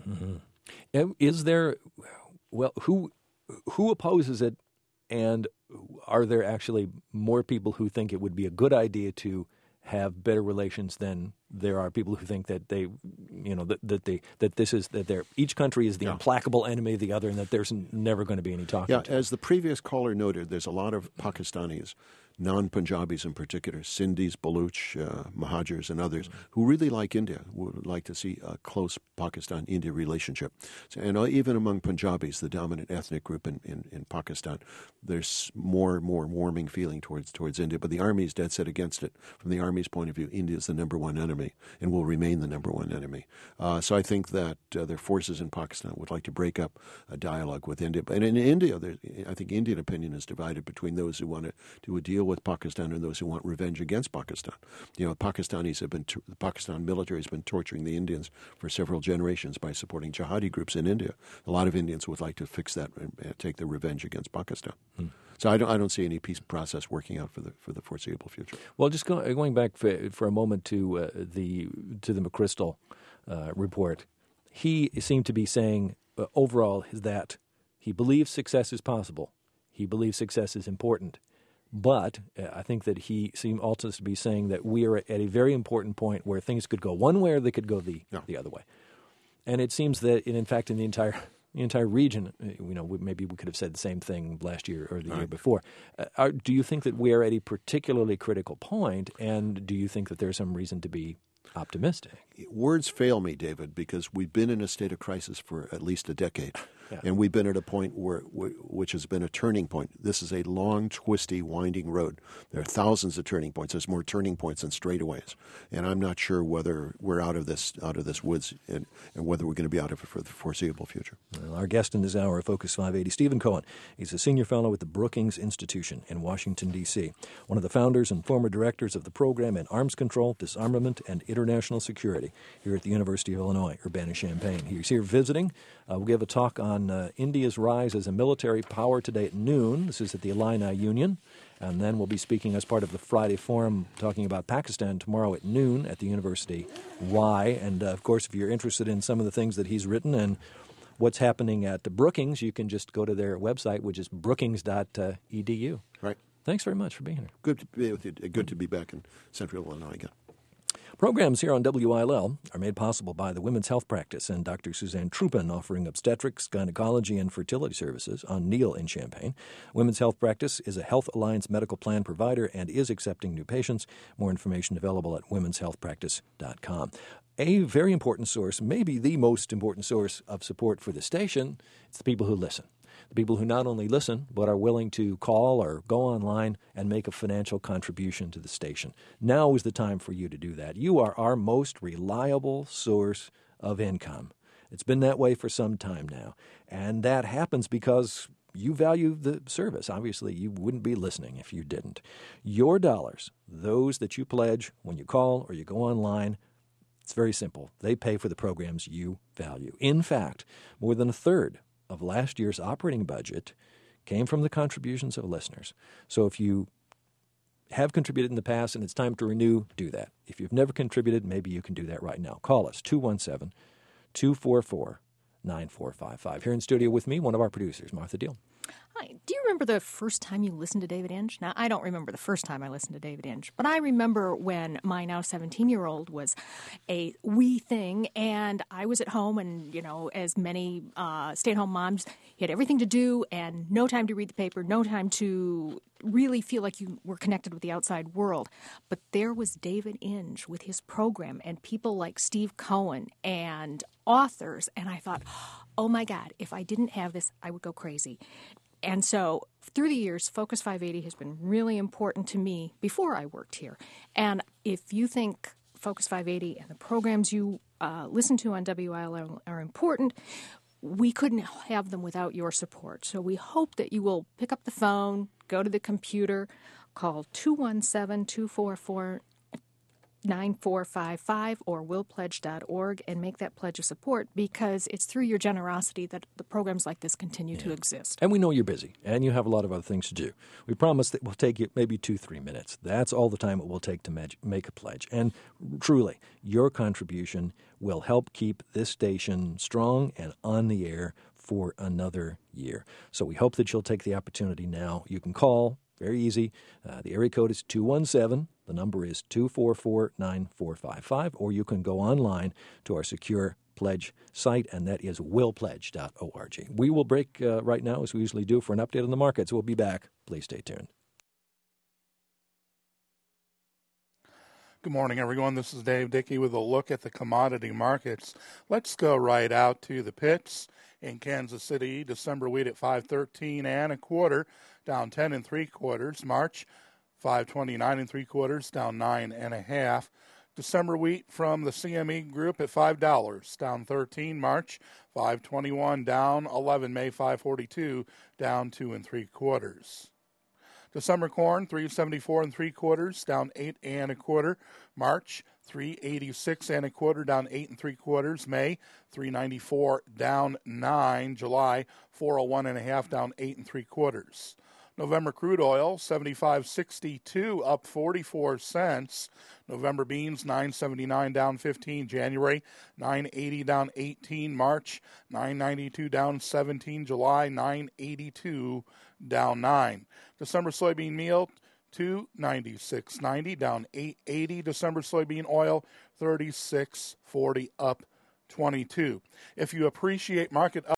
Mm-hmm. Is there, well, who who opposes it, and are there actually more people who think it would be a good idea to have better relations than there are people who think that they, you know, that, that they that this is that they're each country is the yeah. implacable enemy of the other, and that there's never going to be any talking? Yeah, to as the previous caller noted, there's a lot of Pakistanis, non-Punjabis in particular, Sindhis, Baluch, uh, Mahajirs, and others, mm-hmm. who really like India, would like to see a close Pakistan-India relationship. So, and uh, even among Punjabis, the dominant ethnic group in, in, in Pakistan, there's more and more warming feeling towards towards India. But the Army is dead set against it. From the Army's point of view, India is the number one enemy and will remain the number one enemy. Uh, so I think that uh, their forces in Pakistan would like to break up a dialogue with India. And in India, I think Indian opinion is divided between those who want to do a deal with Pakistan and those who want revenge against Pakistan. You know, Pakistanis have been, the Pakistan military has been torturing the Indians for several generations by supporting jihadi groups in India. A lot of Indians would like to fix that and take their revenge against Pakistan. Hmm. So I don't, I don't see any peace process working out for the for the foreseeable future. Well, just go, going back for, for a moment to uh, the to the McChrystal uh, report, he seemed to be saying uh, overall is that he believes success is possible. He believes success is important. But uh, I think that he seemed also to be saying that we are at a very important point where things could go one way or they could go the yeah. the other way. And it seems that, in, in fact, in the entire the entire region, you know, maybe we could have said the same thing last year or the All year right. before. Uh, are, do you think that we are at a particularly critical point, and do you think that there's some reason to be optimistic? Words fail me, David, because we've been in a state of crisis for at least a decade. Yeah. And we've been at a point where, which has been a turning point. This is a long, twisty, winding road. There are thousands of turning points. There's more turning points than straightaways. And I'm not sure whether we're out of this out of this woods and, and whether we're going to be out of it for the foreseeable future. Well, our guest in this hour of Focus five eighty, Stephen Cohen. He's a senior fellow at the Brookings Institution in Washington, D C, one of the founders and former directors of the program in arms control, disarmament, and international security here at the University of Illinois, Urbana-Champaign. He's here visiting. Uh, we'll give a talk on uh, India's rise as a military power today at noon. This is at the Illini Union. And then we'll be speaking as part of the Friday Forum, talking about Pakistan tomorrow at noon at the University Y. And, uh, of course, if you're interested in some of the things that he's written and what's happening at the Brookings, you can just go to their website, which is brookings dot e d u. Right. Thanks very much for being here. Good to be with you. Good to be back in Central Illinois again. Programs here on W I L L are made possible by the Women's Health Practice and Doctor Suzanne Truppen, offering obstetrics, gynecology, and fertility services on Neal in Champaign. Women's Health Practice is a Health Alliance medical plan provider and is accepting new patients. More information available at womens health practice dot com. A very important source, maybe the most important source of support for the station, it's the people who listen. the people who not only listen but are willing to call or go online and make a financial contribution to the station. Now is the time for you to do that. You are our most reliable source of income. It's been that way for some time now, and that happens because you value the service. Obviously, you wouldn't be listening if you didn't. Your dollars, those that you pledge when you call or you go online, it's very simple. They pay for the programs you value. In fact, more than a third of last year's operating budget came from the contributions of listeners. So if you have contributed in the past and it's time to renew, do that. If you've never contributed, maybe you can do that right now. Call us, two one seven, two four four, nine four five five. Here in studio with me, one of our producers, Martha Deal. Hi. Do you remember the first time you listened to David Inge? Now, I don't remember the first time I listened to David Inge, but I remember when my now seventeen-year-old was a wee thing, and I was at home, and, you know, as many uh, stay-at-home moms, you had everything to do and no time to read the paper, no time to really feel like you were connected with the outside world. But there was David Inge with his program and people like Steve Cohen and authors, and I thought, oh, my God, if I didn't have this, I would go crazy. And so through the years, Focus five eighty has been really important to me before I worked here. And if you think Focus five eighty and the programs you uh, listen to on W I L L are important, we couldn't have them without your support. So we hope that you will pick up the phone, go to the computer, call two one seven, two four four, nine four five five or will pledge dot org and make that pledge of support, because it's through your generosity that the programs like this continue yeah. to exist. And we know you're busy and you have a lot of other things to do. We promise that we'll take you maybe two, three minutes. That's all the time it will take to make a pledge. And truly, your contribution will help keep this station strong and on the air for another year. So we hope that you'll take the opportunity now. You can call. Very easy. Uh, the area code is two one seven. The number is two four four, nine four five five. Or you can go online to our secure pledge site, and that is will pledge dot org. We will break uh, right now, as we usually do, for an update on the markets. We'll be back. Please stay tuned. Good morning, everyone. This is Dave Dickey with a look at the commodity markets. Let's go right out to the pits. In Kansas City, December wheat at five thirteen and a quarter, down ten and three quarters. March, five twenty-nine and three quarters, down nine and a half. December wheat from the C M E group at five dollars, down thirteen. March, five twenty-one, down eleven. May, five forty-two, down two and three quarters. December corn, three seventy-four and three quarters, down eight and a quarter. March, three eighty-six and a quarter, down eight and three quarters. May, three ninety-four, down nine. July, four oh one and a half, down eight and three quarters. November crude oil, seventy-five sixty-two, up forty-four cents. November beans, nine seventy-nine, down fifteen. January, nine eighty, down eighteen. March, nine ninety-two, down seventeen. July, nine eighty-two, down nine. December soybean meal, two ninety-six ninety, down eight eighty. December soybean oil, thirty-six forty, up twenty-two. If you appreciate market